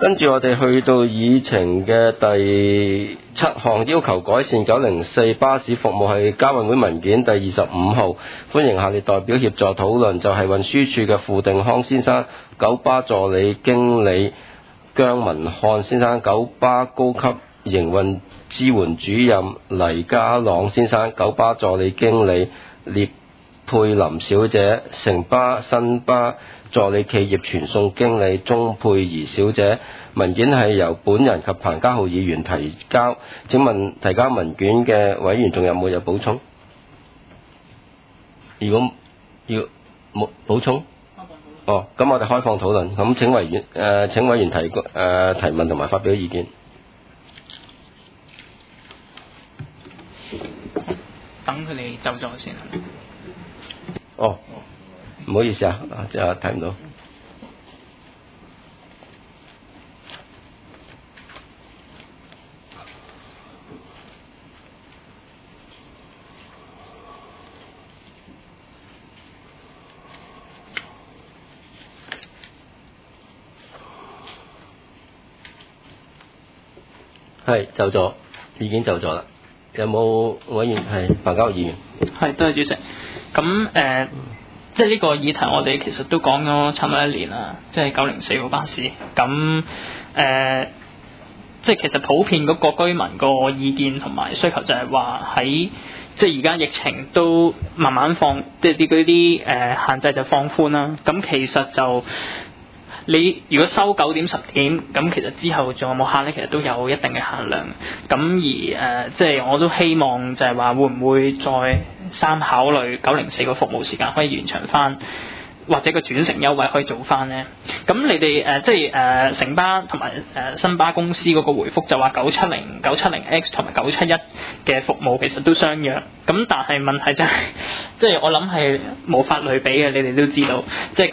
跟住我哋去到議程嘅第7項，要求改善904巴士服務係交運會文件第25號，歡迎下列代表協助討論，就係運輸署嘅傅定康先生、九巴助理經理姜文漢先生、九巴高級營運支援主任黎家朗先生、九巴助理經理聶佩琳小姐、城巴新巴助理企業傳送經理鍾佩儀小姐。文件係由本人及彭家浩議員提交。請問提交文件嘅委員仲有冇補充？如果要冇補充，咁我哋開放討論。咁請委員提問同埋發表意見。 等佢哋走咗先。 唔好意思啊，即係睇唔到。係走咗，已經走咗啦。有冇委員係彭家浩議員？ 係，多謝主席。咁即係呢個議題，我哋其實都講咗差唔多1年啦。即係904號巴士。咁即係其實普遍嗰個居民個意見同埋需求就係話喺即係而家疫情都慢慢放，即係嗰啲限制就放寬啦。咁其實就你如果收9點10點，咁其實之後仲有冇限咧？其實都有一定嘅限量。咁而即係我都希望就係話會唔會再三考慮904個服務時間可以延長翻，或者個轉乘優惠可以做翻咧？咁你哋即係城巴同埋新巴公司嗰個回覆就話970、970X 同埋971嘅服務其實都相若。咁但係問題就係，即係我諗係無法類比嘅。你哋都知道，即係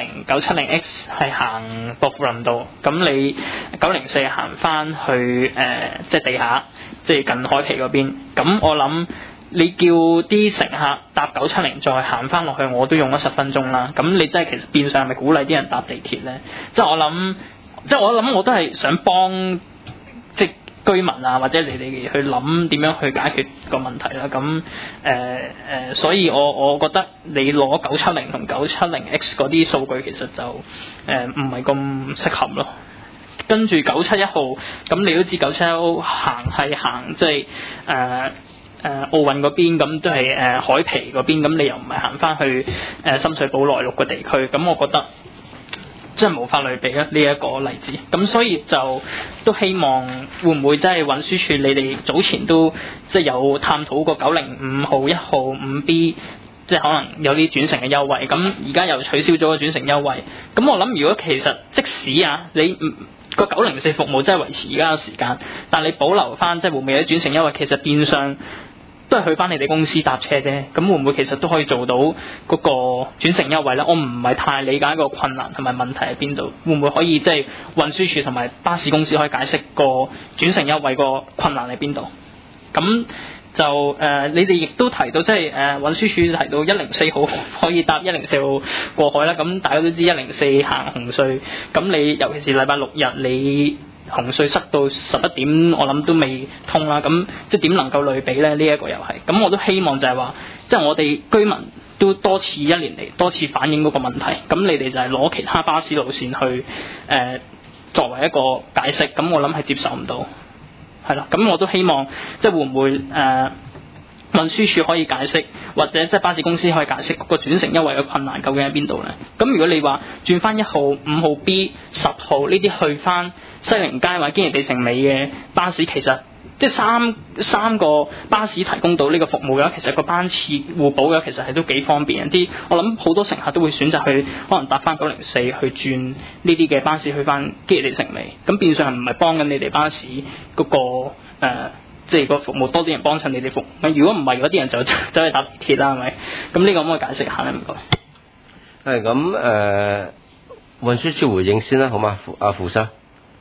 970X 係行薄扶林道，咁你904行翻去即係地下，即係近海皮嗰邊。咁我諗你叫啲乘客搭970再行翻落去，我都用咗10分鐘啦。咁你真係其實變相係咪鼓勵啲人搭地鐵咧？即係我諗我都係想幫即係居民啊，或者你哋去諗點樣去解決個問題啦。咁所以我覺得你攞970同970X 嗰啲數據其實就唔係咁適合咯。跟住971號，咁你都知971號係行即係奧運嗰邊，咁都係海皮嗰邊，咁你又唔係行翻去深水埗內陸嘅地區，咁我覺得真係無法類比啦呢一個例子。咁所以就都希望會唔會真係運輸署你哋早前都即係有探討過905號、1號、5B， 即係可能有啲轉乘嘅優惠，咁而家又取消咗個轉乘優惠。咁我諗如果其實即使你個904服務真係維持而家嘅時間，但你保留翻即係會唔會有啲轉乘優惠，其實變相都係去翻你哋公司搭車啫。咁會唔會其實都可以做到嗰個轉乘優惠咧？我唔係太理解個困難同埋問題喺邊度。會唔會可以即係運輸署同埋巴士公司可以解釋個轉乘優惠個困難喺邊度？咁就你哋亦都提到即係運輸署提到104號可以搭104號過海啦。咁大家都知104行紅隧，咁你尤其是禮拜6日你紅隧塞到11點，我諗都未通啦。咁即係點能夠類比咧？呢一個又係。咁我都希望就係話，即係我哋居民都多次1年嚟多次反映嗰個問題。咁你哋就係攞其他巴士路線去作為一個解釋，咁我諗係接受唔到。係啦，咁我都希望即係會唔會運輸署可以解釋，或者即係巴士公司可以解釋個轉乘優惠嘅困難究竟喺邊度咧？咁如果你話轉翻1號、5號 B、10號呢啲去翻西寧街或者堅尼地城尾嘅巴士，其實即係三個巴士提供到呢個服務嘅話，其實個班次互補嘅其實係都幾方便啲。我諗好多乘客都會選擇去可能搭翻904去轉呢啲嘅巴士去翻堅尼地城尾，咁變相係唔係幫緊你哋巴士嗰個即係個服務多啲人幫襯你哋服務？如果唔係嗰啲人就走去搭鐵啦，係咪？咁呢個可唔可以解釋下咧？唔該。 係咁運輸署回應先啦，好嘛？阿傅生。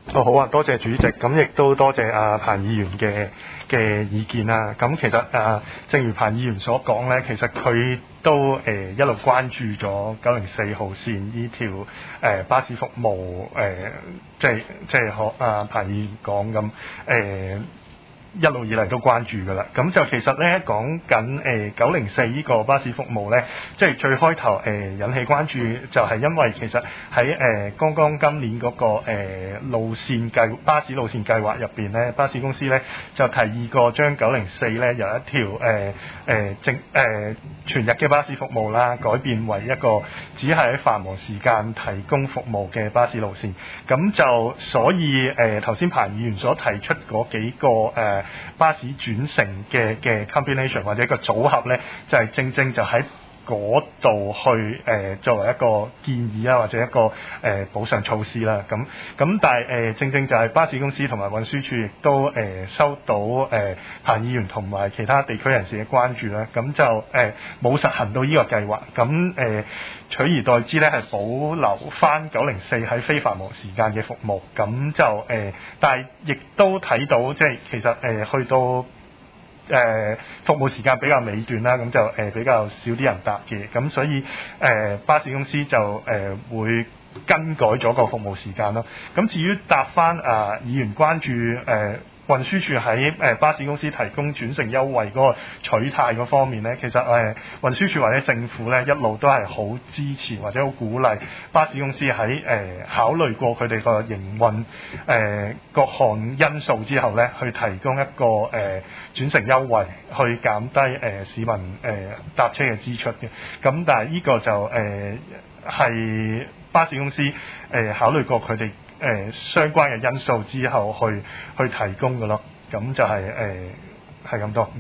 好啊，多謝主席，咁亦都多謝彭議員嘅意見啦。咁其實正如彭議員所講咧，其實佢都一路關注咗904號線呢條巴士服務，即係學彭議員講咁一路以嚟都關注㗎啦，咁就其實咧講緊904呢個巴士服務咧，即係最開頭引起關注就係因為其實喺剛剛今年嗰個巴士路線計劃入邊咧，巴士公司咧就提議過將904咧由一條全日嘅巴士服務啦，改變為一個只係喺繁忙時間提供服務嘅巴士路線。咁就所以頭先彭議員所提出嗰幾個巴士轉乘嘅 combination 或者一個組合咧，就係正正就喺嗰度去作為一個建議啊，或者一個補償措施啦。咁但係正正就係巴士公司同埋運輸署亦都收到彭議員同埋其他地區人士嘅關注啦。咁就冇實行到呢個計劃。咁取而代之咧係保留翻904喺非繁忙時間嘅服務。咁就但係亦都睇到即係其實去到服務時間比較尾段啦，咁就比較少啲人搭嘅，咁所以巴士公司就會更改咗個服務時間咯。咁至於答翻議員關注運輸署喺巴士公司提供轉乘優惠嗰個取態嗰方面咧，其實運輸署或者政府咧一路都係好支持或者好鼓勵巴士公司喺考慮過佢哋個營運各項因素之後咧，去提供一個轉乘優惠，去減低市民搭車嘅支出嘅。咁但係呢個就係巴士公司考慮過佢哋相關嘅因素之後去提供嘅咯，咁就係咁多，唔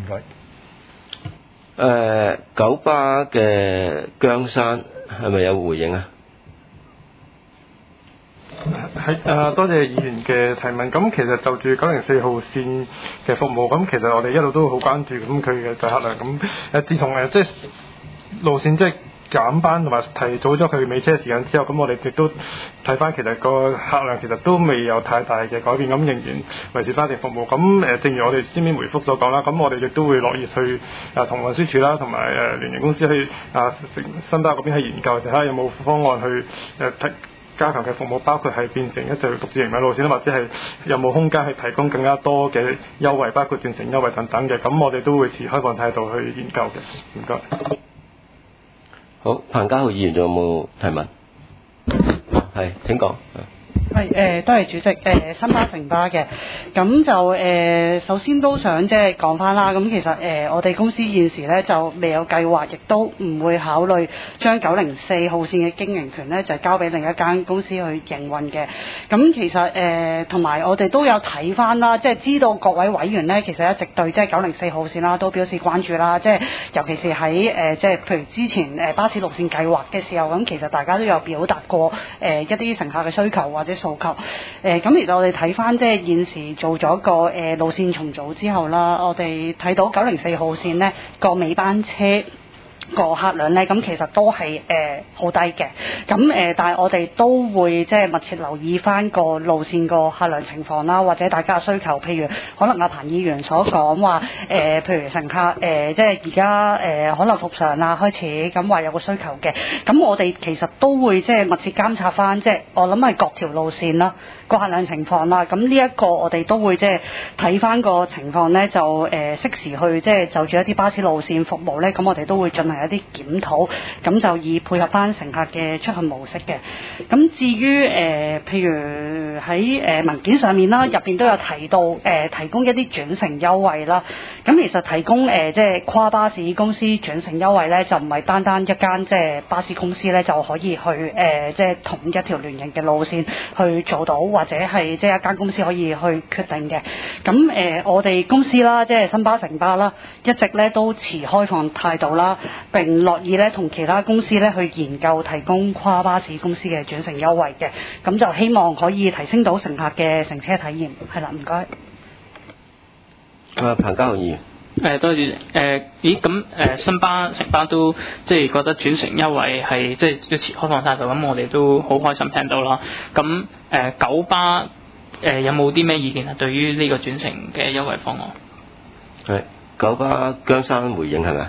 該。 九巴嘅姜山係咪有回應啊？ 係多謝議員嘅提問。咁其實就住904號線嘅服務，咁其實我哋一路都好關注咁佢嘅載客量。咁自從即係路線即係減班同埋提早咗佢尾車時間之後，咁我哋亦都睇翻其實個客量其實都未有太大嘅改變，咁仍然維持翻地服務。咁正如我哋先面回覆所講啦，咁我哋亦都會樂意去同運輸署啦，同埋聯營公司去新巴嗰邊去研究，睇下有冇方案去加強嘅服務，包括係變成一條獨自營運路線啦，或者係有冇空間去提供更加多嘅優惠，包括轉乘優惠等等嘅。咁我哋都會持開放態度去研究嘅。唔該。 好，彭家浩議員仲有冇提問？係，請講。 係多謝主席。新巴城巴嘅，咁就首先都想即係講翻啦。咁其實我哋公司現時咧就未有計劃，亦都唔會考慮將904號線嘅經營權咧就交俾另一間公司去營運嘅。咁其實同埋我哋都有睇翻啦，即係知道各位委員咧其實一直對即係904號線啦都表示關注啦。即係尤其是喺即係譬如之前巴士路線計劃嘅時候，咁其實大家都有表達過一啲乘客嘅需求或者訴求。咁而我哋睇翻即係現時做咗個路線重組之後啦，我哋睇到904號線呢個尾班車個客量咧，咁其實都係好低嘅。咁但係我哋都會即係密切留意翻個路線個客量情況啦，或者大家嘅需求。譬如可能阿彭議員所講話譬如乘客即係而家可能復常啦開始，咁話有個需求嘅。咁我哋其實都會即係密切監察翻，即係我諗係各條路線啦個客量情況啦。咁呢一個我哋都會即係睇翻個情況咧，就適時去即係就住一啲巴士路線服務咧，咁我哋都會進行一啲檢討，咁就以配合翻乘客嘅出行模式嘅。咁至於譬如喺文件上面啦，入邊都有提到提供一啲轉乘優惠啦。咁其實提供即係跨巴士公司轉乘優惠咧，就唔係單單一間即係巴士公司咧就可以去即係同一條聯營嘅路線去做到，或者係即係一間公司可以去決定嘅。咁我哋公司啦，即係新巴城巴啦，一直咧都持開放態度啦，並樂意咧同其他公司咧去研究提供跨巴士公司嘅轉乘優惠嘅。咁就希望可以提升到乘客嘅乘車體驗。係啦，唔該。 彭家浩議員。 多謝咦咁新巴城巴都即係覺得轉乘優惠係即係要持開放態度，咁我哋都好開心聽到啦。咁九巴有冇啲咩意見啊？對於呢個轉乘嘅優惠方案？ 係九巴姜生回應係咪？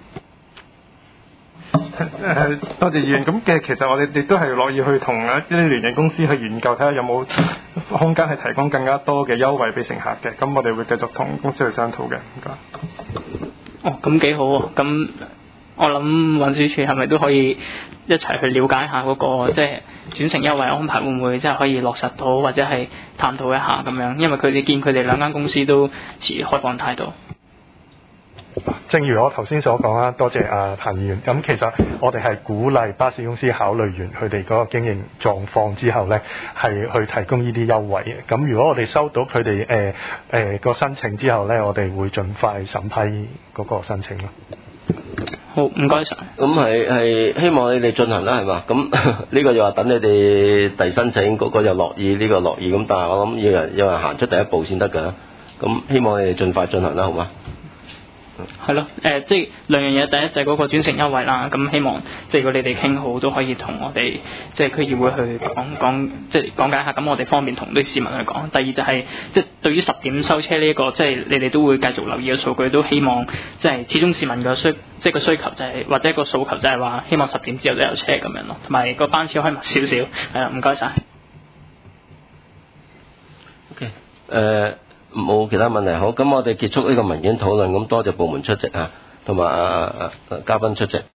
多謝議員。咁其實我哋亦都係樂意去同一啲聯營公司去研究，睇下有冇空間係提供更加多嘅優惠俾乘客嘅。咁我哋會繼續同公司去商討嘅。唔該。 哦，咁幾好喎！咁我諗運輸署係咪都可以一齊去了解下嗰個即係轉乘優惠安排會唔會即係可以落實到，或者係探討一下咁樣？因為佢哋見佢哋兩間公司都持開放態度。 正如我頭先所講啦，多謝彭議員。咁其實我哋係鼓勵巴士公司考慮完佢哋嗰個經營狀況之後呢，係去提供呢啲優惠嘅。咁如果我哋收到佢哋個申請之後呢，我哋會盡快審批嗰個申請咯。 好，唔該晒。 咁係希望你哋進行啦，係嘛？咁呢個又話等你哋遞申請，嗰個又樂意，呢個樂意。咁但係我諗有人行出第一步先得㗎。咁希望你哋盡快進行啦，好嘛？ 係咯，即係兩樣嘢，第一就係嗰個轉乘優惠啦。咁希望即係如果你哋傾好，都可以同我哋即係區議會去講，即係講解下。咁我哋方便同啲市民去講。第二就係即係對於10點收車呢一個，即係你哋都會繼續留意嘅數據，都希望即係始終市民嘅即係個需求就係或者個訴求就係話希望10點之後都有車咁樣咯，同埋個班次可以密少少。係啦，唔該晒。 OK，冇其他問題，好，咁我哋結束呢個文件討論，咁多謝部門出席啊，同埋嘉賓出席。